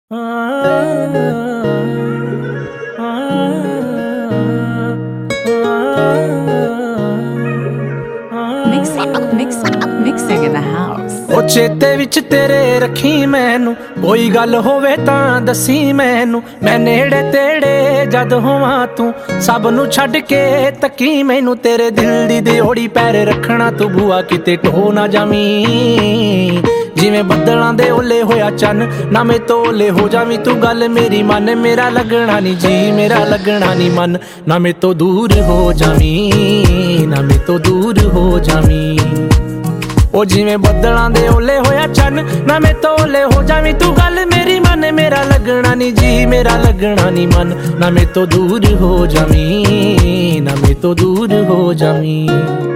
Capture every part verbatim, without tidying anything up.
Mix, mix, mixing in the house. ਉਹ ਚੇਤੇ ਵਿੱਚ ਤੇਰੇ ਰੱਖੀ ਮੈਨੂੰ, ਕੋਈ ਗੱਲ ਹੋਵੇ ਤਾਂ ਦੱਸੀ ਮੈਨੂੰ। ਮੈਂ ਨੇੜੇ ਤੇੜੇ ਜਦ ਹੋਵਾਂ ਤੂੰ ਸਭ ਨੂੰ ਛੱਡ ਕੇ ਤੱਕੀ ਮੈਨੂੰ। ਤੇਰੇ ਦਿਲ ਦੀ ਦਿਓੜੀ ਪੈਰ ਰੱਖਣਾ ਤੂੰ ਬੂਆ ਕਿਤੇ ਢੋ ਨਾ ਜਾਵੀਂ। ਜਿਵੇਂ ਬੱਦਲਾਂ ਦੇ ਓਲੇ ਹੋਇਆ ਚੰਨ ਨਾ ਮੇ ਤੋਲੇ ਹੋ ਜਾਵੀਂ ਤੂੰ। ਗੱਲ ਮੇਰੀ ਮੰਨ, ਮੇਰਾ ਲੱਗਣਾ ਨੀ ਜੀ, ਮੇਰਾ ਲੱਗਣਾ ਨੀ ਮਨ। ਨਾ ਮੇ ਤੋਂ ਦੂਰ ਹੋ ਜਾਵੀਂ, ਨਾ ਮੇ ਤੋਂ ਦੂਰ ਹੋ ਜਾਵੀਂ। ਉਹ ਜਿਵੇਂ ਬੱਦਲਾਂ ਦੇ ਓਲੇ ਹੋਇਆ ਚੰਨ ਨਾ ਮੇ ਤੋਲੇ ਹੋ ਜਾਵੀਂ ਤੂੰ। ਗੱਲ ਮੇਰੀ ਮੰਨ, ਮੇਰਾ ਲੱਗਣਾ ਨੀ ਜੀ, ਮੇਰਾ ਲੱਗਣਾ ਨੀ ਮਨ। ਨਾ ਮੇ ਤੋਂ ਦੂਰ ਹੋ ਜਾਵੀਂ, ਨਾ ਮੇ ਤੋਂ ਦੂਰ ਹੋ ਜਾਵੀਂ।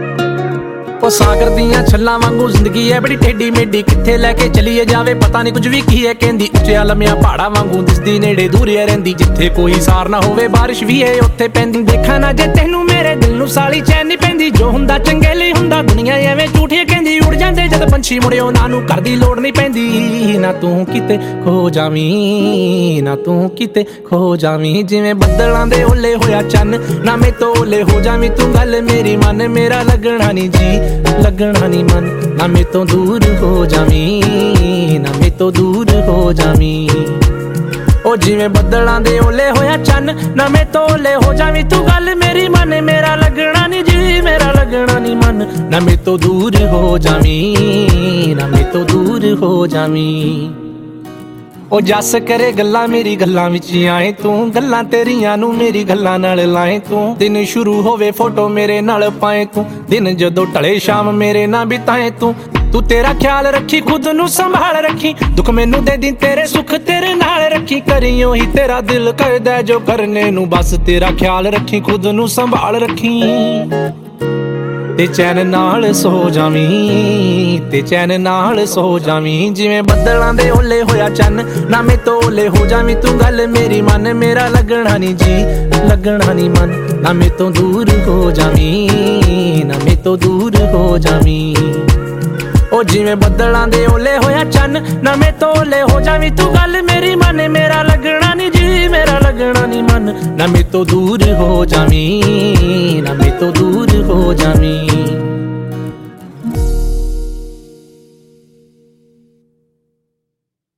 ਉਹ ਸਾਗਰ ਦੀਆਂ ਛੱਲਾਂ ਵਾਂਗੂ ਜ਼ਿੰਦਗੀ ਐ ਬੜੀ ਟੇਢੀ ਮੇਢੀ, ਕਿੱਥੇ ਲੈ ਕੇ ਚਲੀਏ ਜਾਵੇ ਪਤਾ ਨੀ ਕੁਝ ਵੀ ਕੀ ਐ ਕਹਿੰਦੀ। ਉੱਚਿਆ ਲੰਮਿਆ ਪਹਾੜਾਂ ਵਾਂਗੂ ਦਿਸਦੀ ਨੇੜੇ ਦੂਰਿਆ ਰਹਿੰਦੀ। ਜਿੱਥੇ ਕੋਈ ਸਾਰ ਨਾ ਹੋਵੇ ਬਾਰਿਸ਼ ਵੀ ਏ ਉੱਥੇ ਪੈਂਦੀ। ਦੇਖਾਂ ਨਾ ਜੇ ਤੈਨੂੰ ਮੇਰੇ ਦਿਲ ਨੂੰ ਸਾਲੀ ਚੈਨ ਨੀ ਪੈਂਦੀ। ਜੋ ਹੁੰਦਾ ਚੰਗੇ ਲਈ ਹੁੰਦਾ, ਦੁਨੀਆ ਐਵੇਂ ਝੂਠੀਆਂ ਕਹਿੰਦੀ। ਉੜ ਜਾਂਦੇ ਜਦ ਪੰਛੀ ਮੁੜਿਓ ਨਾ ਨੂੰ ਘਰ ਦੀ ਲੋੜ ਨੀ ਪੈਂਦੀ। ਨਾ ਤੂੰ ਕਿਤੇ ਖੋ ਜਾਵੀਂ, ਨਾ ਤੂੰ ਕਿਤੇ ਖੋ ਜਾਵੀਂ। ਜਿਵੇਂ ਬੱਦਲਾਂ ਦੇ ਓਲੇ ਹੋਇਆ ਚੰਨ ਨਾ ਮੇ ਤੋਲੇ ਹੋ ਜਾਵੀਂ ਤੂੰ। ਗੱਲ ਮੇਰੀ ਮੰਨ, ਮੇਰਾ ਲੱਗਣਾ ਨੀ ਜੀ, ਲੱਗਣਾ ਨੀ ਮਨ। ਨਾ ਮੇ ਤੋਂ ਦੂਰ ਹੋ ਜਾਵੀਂ, ਨਾ ਮੇ ਤੋਂ ਦੂਰ ਹੋ ਜਾਵੀਂ। ਉਹ ਜਿਵੇਂ ਬੱਦਲਾਂ ਦੇ ਓਲੇ ਹੋਇਆ ਚੰਨ ਨਾ ਮੇ ਤੋਲੇ ਹੋ ਜਾਵੀਂ ਤੂੰ। ਗੱਲ ਮੇਰੀ ਮੰਨ, ਮੇਰਾ ਲੱਗਣਾ ਨੀ ਜੀ, ਮੇਰਾ ਲੱਗਣਾ ਨੀ ਮਨ। ਨਾ ਮੇ ਤੋਂ ਦੂਰ ਹੋ ਜਾਵੀਂ, ਨਾ ਮੇ ਤੋਂ ਦੂਰ ਹੋ ਜਾਵੀਂ। ਉਹ ਜੱਸ ਕਰੇ ਗੱਲਾਂ ਮੇਰੀ ਗੱਲਾਂ ਵਿੱਚ ਆਏ ਤੂੰ। ਗੱਲਾਂ ਤੇਰੀਆਂ ਨੂੰ ਮੇਰੀ ਗੱਲਾਂ ਨਾਲ ਲਾਏ ਤੂੰ। ਦਿਨ ਸ਼ੁਰੂ ਹੋਵੇ ਫੋਟੋ ਮੇਰੇ ਨਾਲ ਪਾਏ ਤੂੰ। ਦਿਨ ਜਦੋਂ ਢਲੇ ਸ਼ਾਮ ਮੇਰੇ ਨਾਲ ਬਿਤਾਏ ਤੂੰ। ਤੂੰ ਤੇਰਾ ਖਿਆਲ ਰੱਖੀ, ਖੁਦ ਨੂੰ ਸੰਭਾਲ ਰੱਖੀ। ਦੁੱਖ ਮੈਨੂੰ ਦੇ ਦੀ, ਤੇਰੇ ਸੁੱਖ ਤੇਰੇ ਨਾਲ ਰੱਖੀ। ਕਰੀ ਉਹੀ ਤੇਰਾ ਦਿਲ ਕਰਦਾ ਜੋ ਕਰਨੇ ਨੂੰ। ਬਸ ਤੇਰਾ ਖਿਆਲ ਰੱਖੀ, ਖੁਦ ਨੂੰ ਸੰਭਾਲ ਰੱਖੀ। ਤੇ ਚੈਨ ਨਾਲ ਸੋ ਜਾਵੀਂ, ਤੇ ਚੈਨ ਨਾਲ ਸੋ ਜਾਵੀਂ। ਜਿਵੇਂ ਬੱਦਲਾਂ ਦੇ ਓਲੇ ਹੋਇਆ ਚੰਨ ਨਾ ਮੇ ਤੋਲੇ ਹੋ ਜਾਵੀਂ ਤੂੰ। ਗੱਲ ਮੇਰੀ ਮੰਨ, ਮੇਰਾ ਲੱਗਣਾ ਨੀ ਜੀ, ਲੱਗਣਾ ਨੀ ਮਨ। ਨਾ ਮੇ ਤੋਂ ਦੂਰ ਹੋ ਜਾਵੀਂ, ਨਾ ਮੇ ਤੋਂ ਦੂਰ ਹੋ ਜਾਵੀਂ। ਉਹ ਜਿਵੇਂ ਬੱਦਲਾਂ ਦੇ ਓਲੇ ਹੋਇਆ ਚੰਨ ਨਾ ਮੇ ਤੋਲੇ ਹੋ ਜਾਵੀਂ ਤੂੰ। ਗੱਲ ਮੇਰੀ ਮੰਨ, ਮੇਰਾ ਲੱਗਣਾ ਨੀ ਜੀ, ਮੇਰਾ ਲੱਗਣਾ ਨੀ ਮਨ। ਨਾ ਮੇ ਤੋਂ ਦੂਰ ਹੋ ਜਾਵੀਂ, ਨਾ ਮੇ ਤੋਂ ਦੂਰ ਹੋ ਜਾਵੀਂ।